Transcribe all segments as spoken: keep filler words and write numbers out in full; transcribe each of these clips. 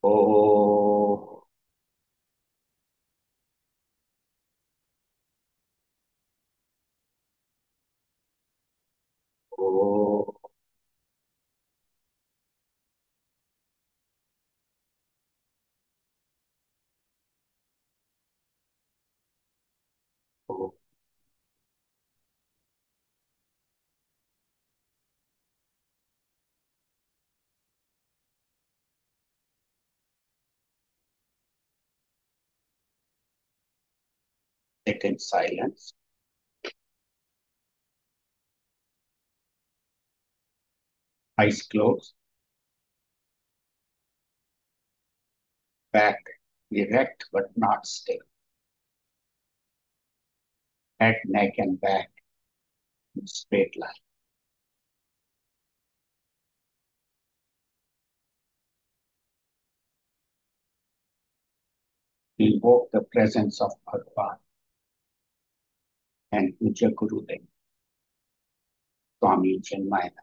Oh, oh, oh. Sit in silence, eyes closed, back erect but not still, head, neck, and back in straight line. Invoke the presence of Bhagavan and Puja Gurudev, Swami Chinmayana.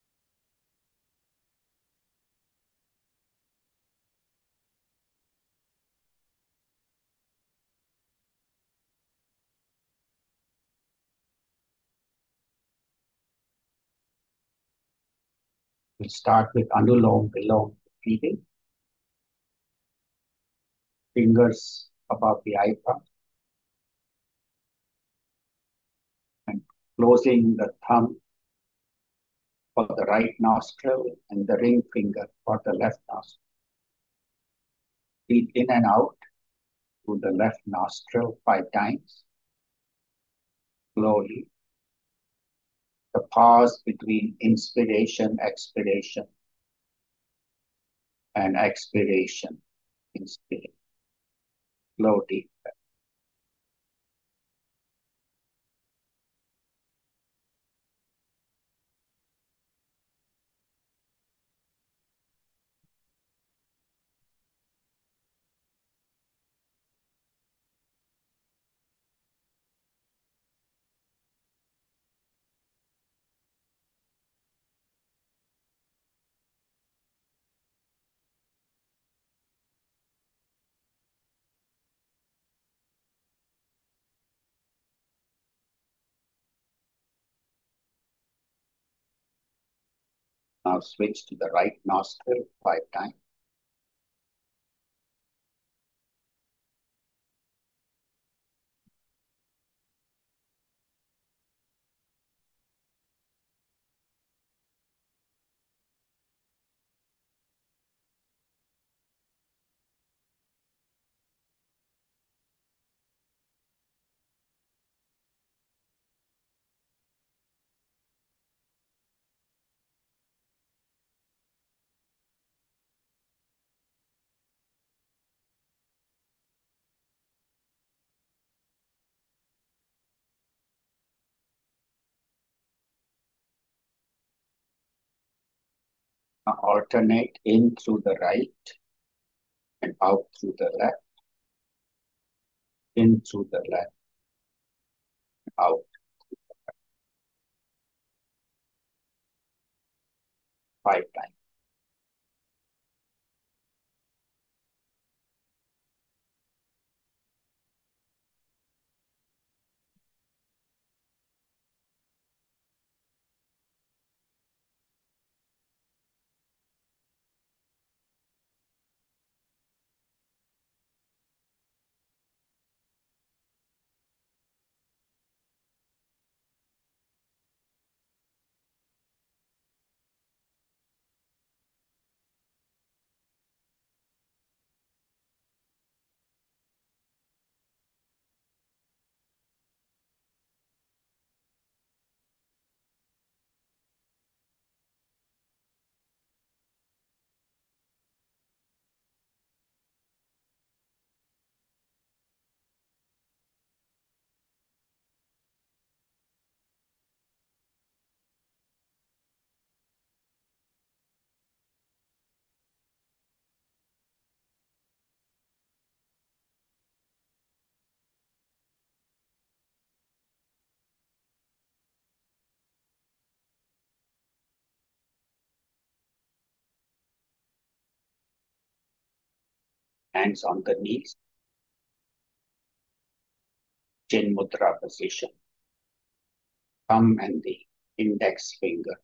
We start with Anulom Vilom breathing, fingers above the eyebrow, and closing the thumb for the right nostril and the ring finger for the left nostril. Breathe in and out through the left nostril five times, slowly. The pause between inspiration, expiration, and expiration, inspiration. Slow, deep breath. Now switch to the right nostril five times. Now alternate in through the right and out through the left, in through the left, out five times. Hands on the knees, chin mudra position, thumb and the index finger,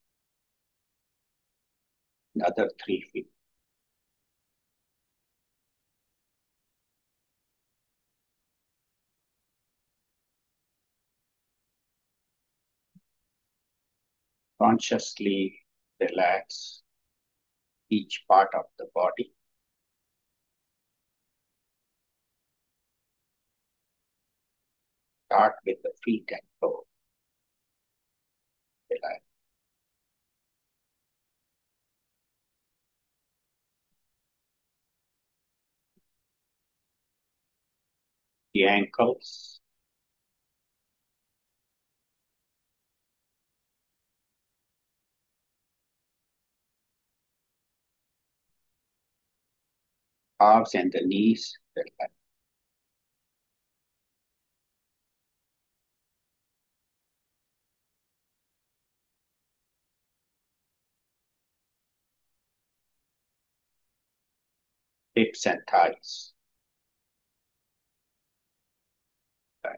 another three fingers. Consciously relax each part of the body. Start with the feet and toes. Relax. The ankles, calves and the knees. Relax. Hips and thighs. Relax.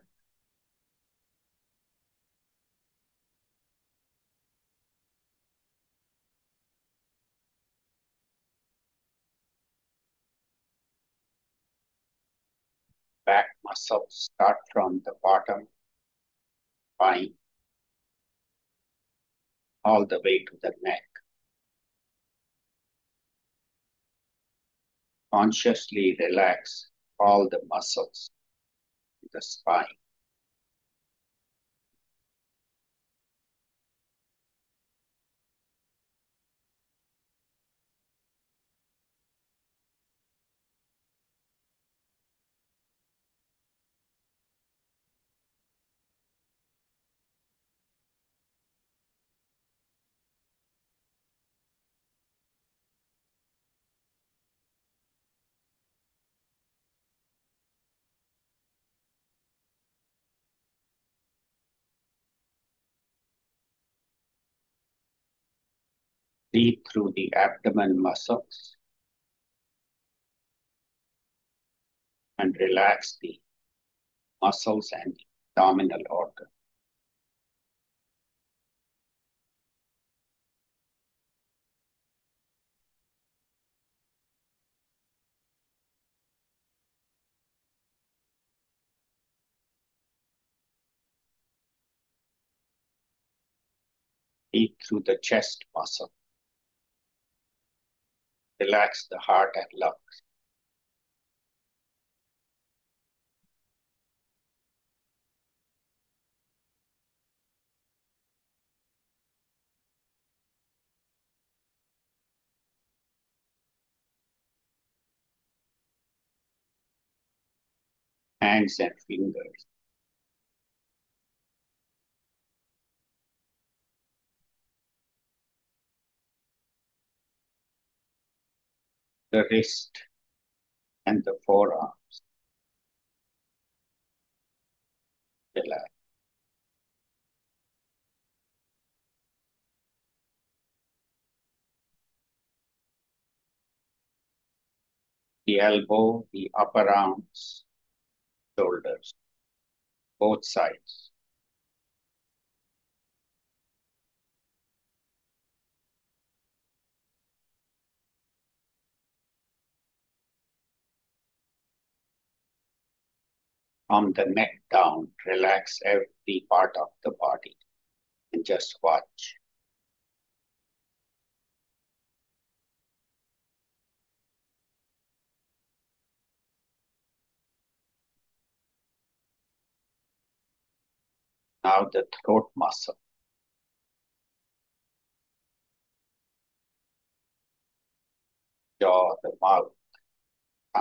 Back muscles start from the bottom, spine, all the way to the neck. Consciously relax all the muscles in the spine. Breathe through the abdomen muscles and relax the muscles and abdominal organ. Breathe through the chest muscle. Relax the heart and lungs. Hands and fingers. The wrist and the forearms. Relax. The elbow, the upper arms, shoulders, both sides. From the neck down, relax every part of the body and just watch. Now the throat muscle. Jaw, the mouth, tongue,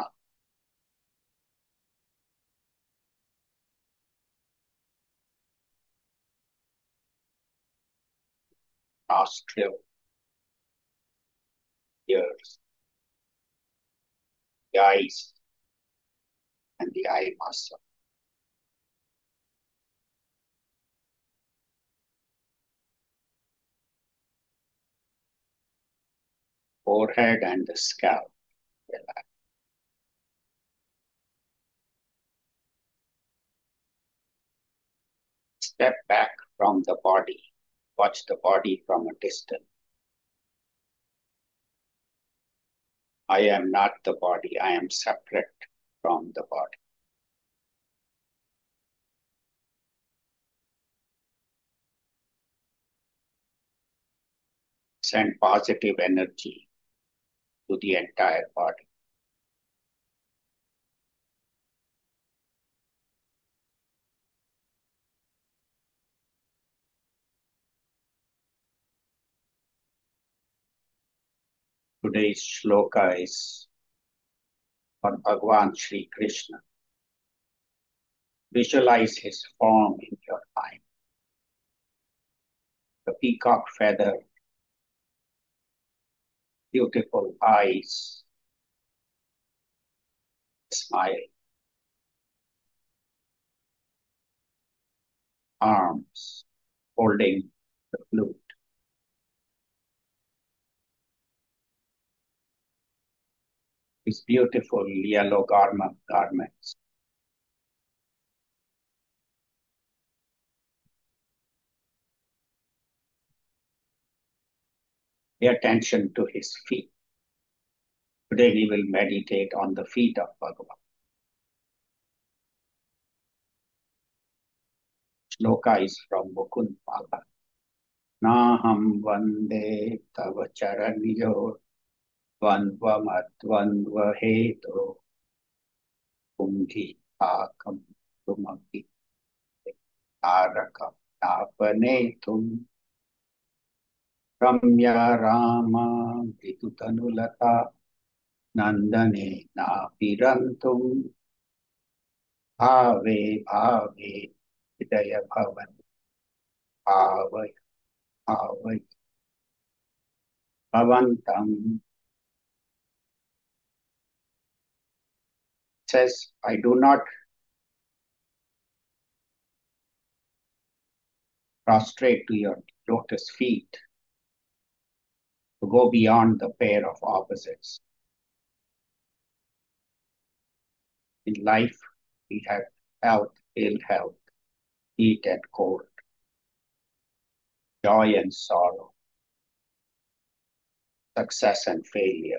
nostril, ears, the eyes, and the eye muscle. Forehead and the scalp. Relax. Step back from the body. Watch the body from a distance. I am not the body. I am separate from the body. Send positive energy to the entire body. Today's shloka is on Bhagavan Sri Krishna. Visualize his form in your mind. The peacock feather, beautiful eyes, smile, arms holding the flute. His beautiful yellow garment, garments. Pay attention to his feet. Today we will meditate on the feet of Bhagavan. Shloka is from Mukund Mala. Naham vande tava charanyo dvandvamadvandva heto kumbhi akam tumaki arakam napanetum ramya rama vitutanulata nandane napirantum bhave bhave hidaya bhavan bhavay bhavay bhavantam. Says, I do not prostrate to your lotus feet to go beyond the pair of opposites. In life, we have health, ill health, heat and cold, joy and sorrow, success and failure.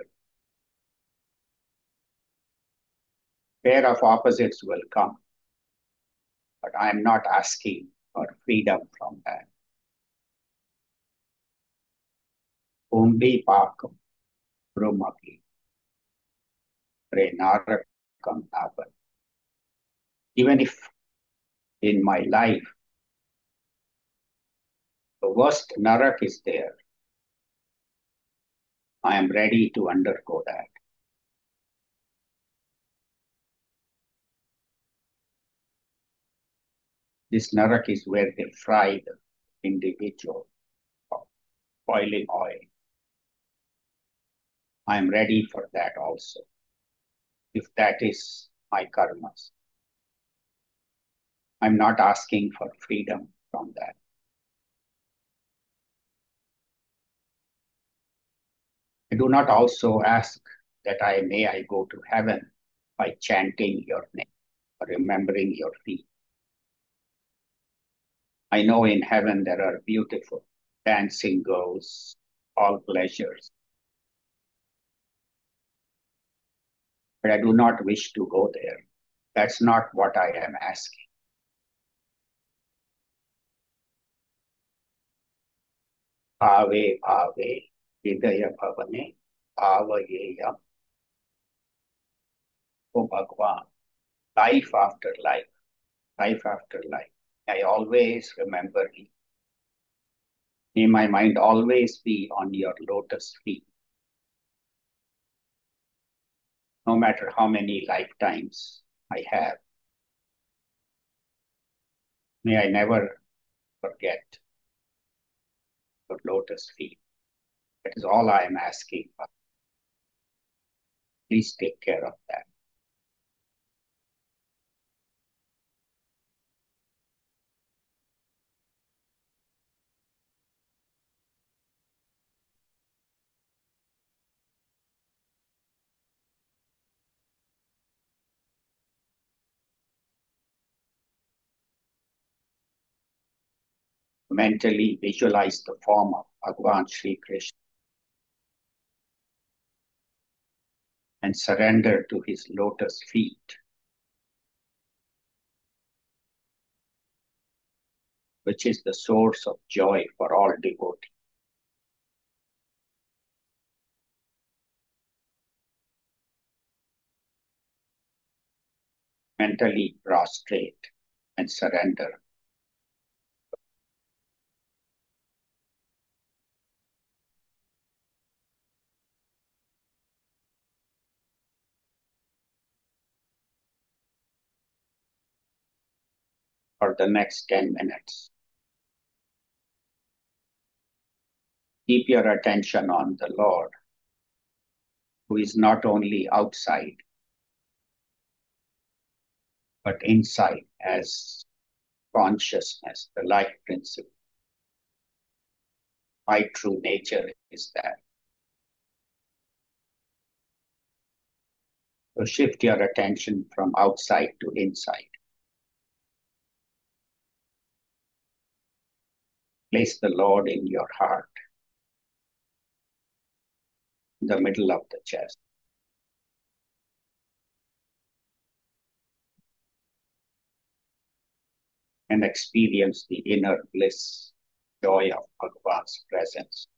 Pair of opposites will come, but I am not asking for freedom from that. Kumbhi pakam brumaki prenarakam napan. Even if in my life the worst narak is there, I am ready to undergo that. This narak is where they fry the individual of boiling oil. I am ready for that also, if that is my karmas. I'm not asking for freedom from that. I do not also ask that I may I go to heaven by chanting your name or remembering your feet. I know in heaven there are beautiful dancing girls, all pleasures. But I do not wish to go there. That's not what I am asking. Bhave bhave hidaya bhavane bhavayeyam. Oh Bhagavan, life after life, life after life, I always remember you. May my mind always be on your lotus feet. No matter how many lifetimes I have, may I never forget your lotus feet. That is all I am asking for. Please take care of that. mentally visualize the form of Bhagavan Sri Krishna and surrender to his lotus feet, which is the source of joy for all devotees. Mentally prostrate and surrender. For the next ten minutes. Keep your attention on the Lord, who is not only outside, but inside as consciousness, the life principle. My true nature is that. So shift your attention from outside to inside. Place the Lord in your heart, in the middle of the chest. And experience the inner bliss, joy of Bhagavan's presence.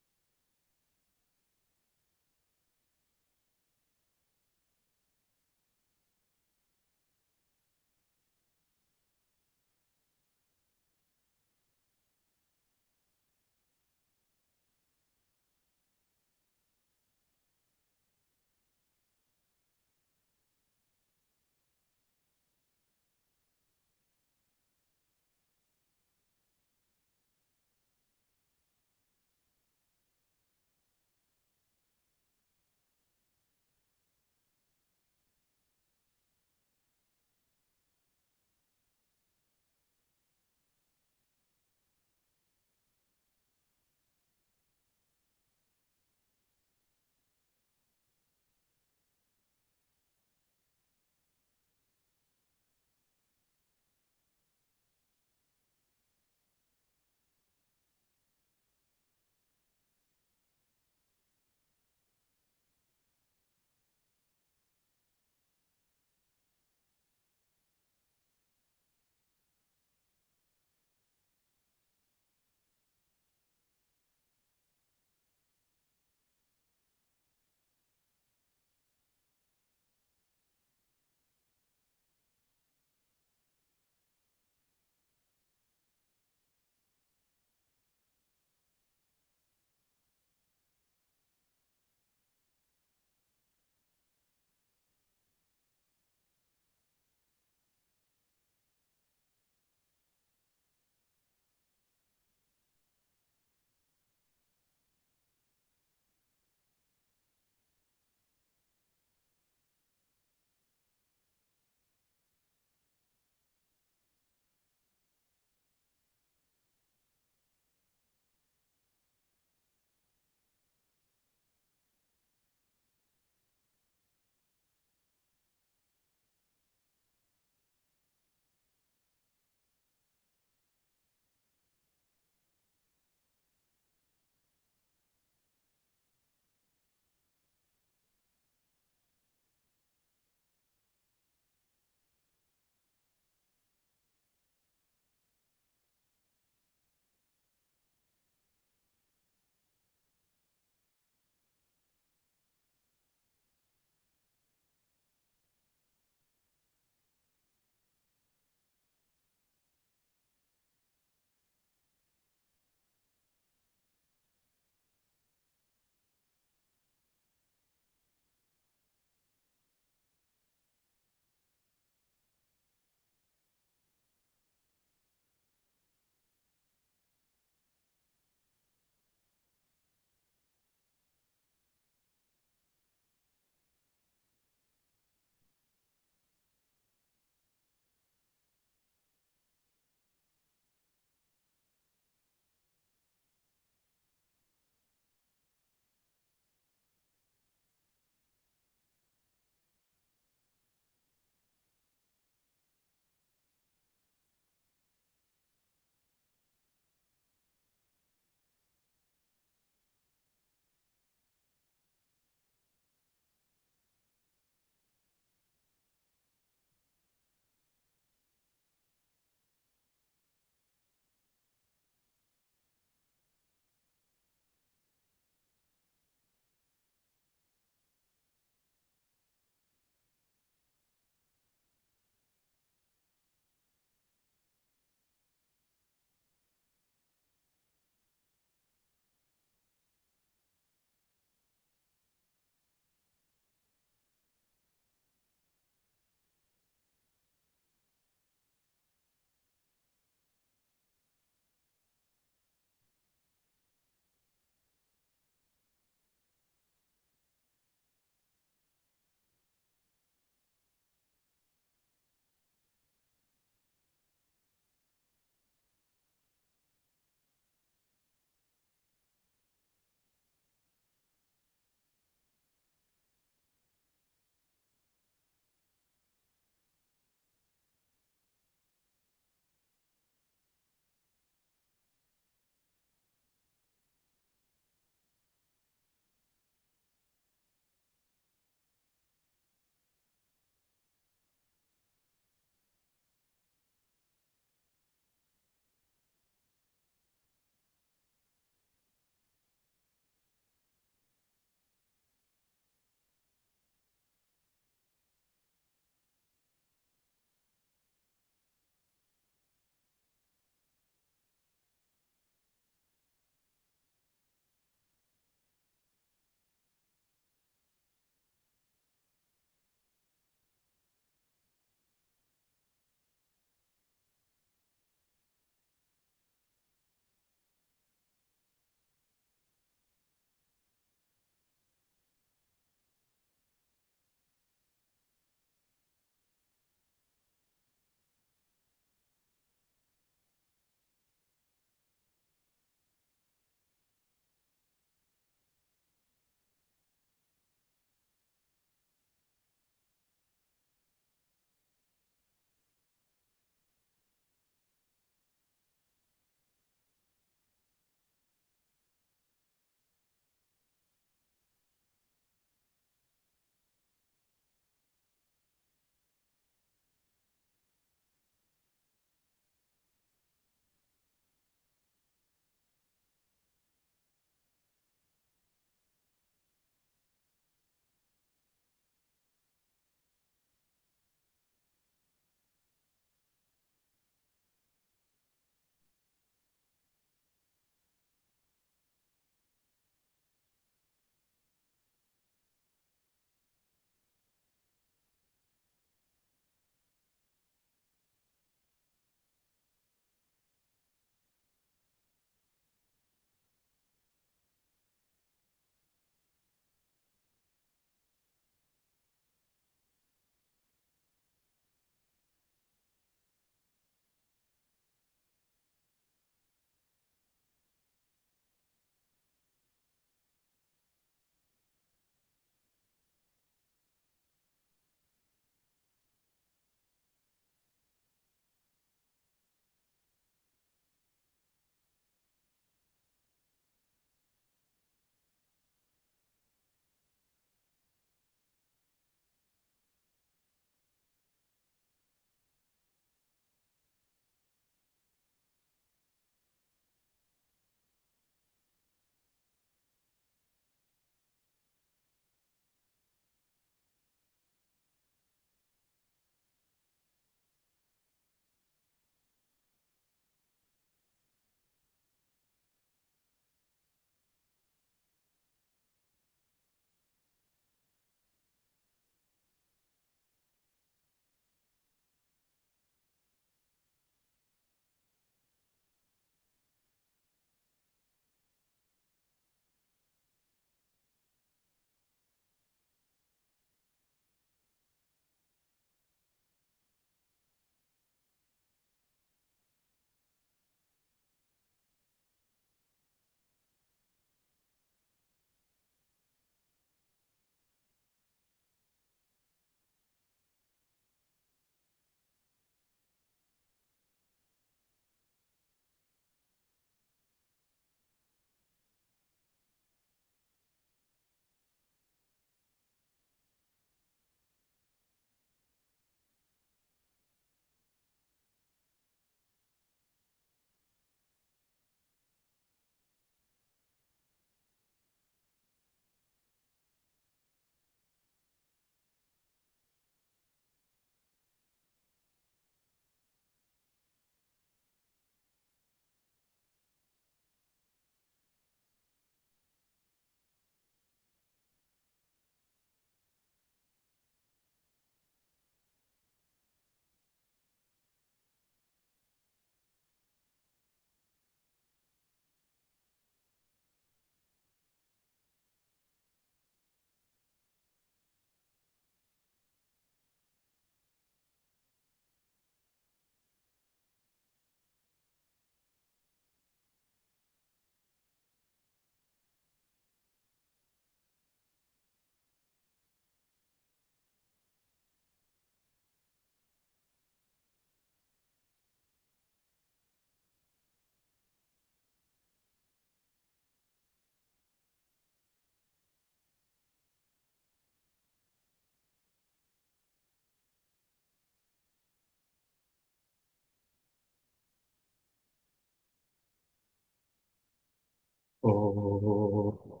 Oh,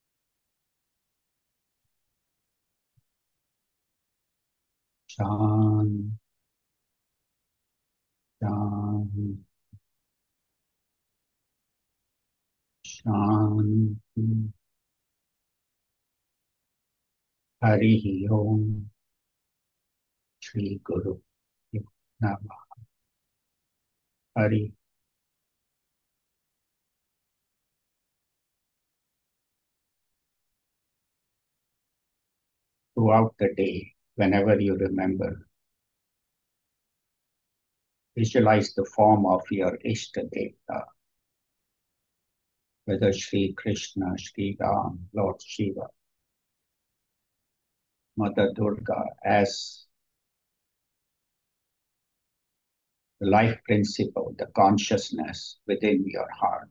Shan, Shan, Shanti. Hari Om, Shri Guru Namah. Hari. Throughout the day, whenever you remember, visualize the form of your Ishtadevta, whether Shri Krishna, Shri Ram, Lord Shiva, Mother Durga, as the life principle, the consciousness within your heart.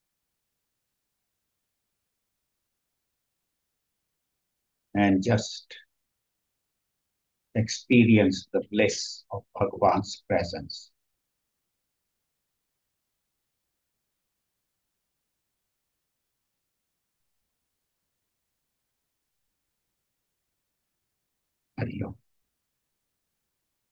And just experience the bliss of Bhagwan's presence. Hari Om.